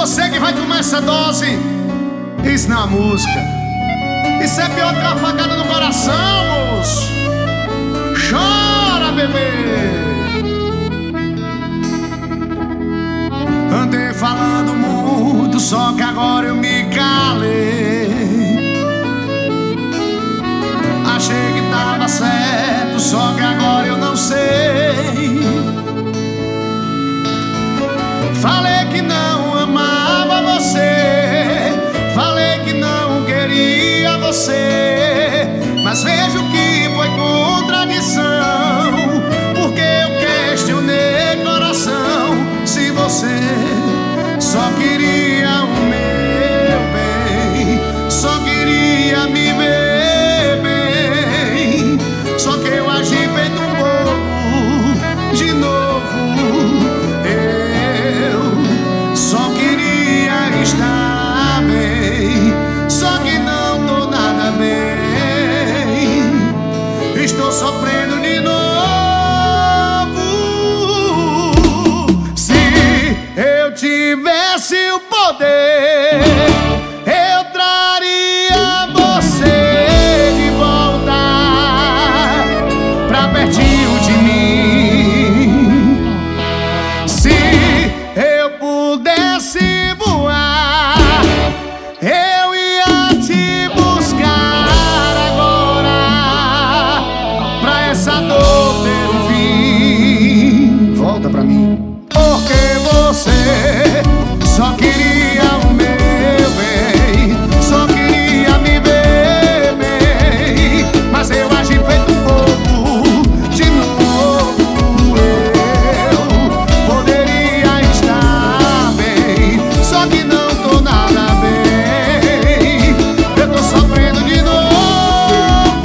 você que vai tomar essa dose. Isso não é música. Isso é pior que uma facada no coração, moço. Chora, bebê. Andei falando muito, só que agora eu me calei. Achei que tava certo, só que agora eu não sei. Falei que não amava você, falei que não queria você, mas vejo que foi contradição, porque eu questionei coração. Se você só queria o meu bem, só queria me ver bem, só que eu agi feito um bobo de novo. Eu só queria estar bem, só que não tô nada bem. Estou sofrendo de novo. Se eu tivesse o poder, eu traria você de volta pra pertinho de mim. Se eu pudesse voar, eu ia te buscar agora, pra essa dor ter um fim. Volta pra mim. Porque você só queria o meu bem, só queria me ver bem, mas eu agi feito um bobo de novo. Eu poderia estar bem, só que não tô nada bem. Eu tô sofrendo de novo.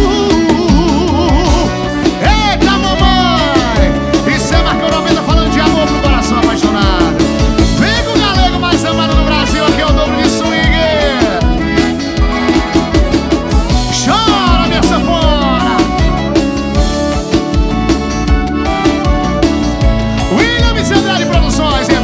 Eita, mamãe! Isso é Marcão 90 falando de amor pro coração apaixonado. Vem com o galego mais amado do Brasil, aqui é o dobro de swing. Chora, minha sanfona. William Andrade Produções.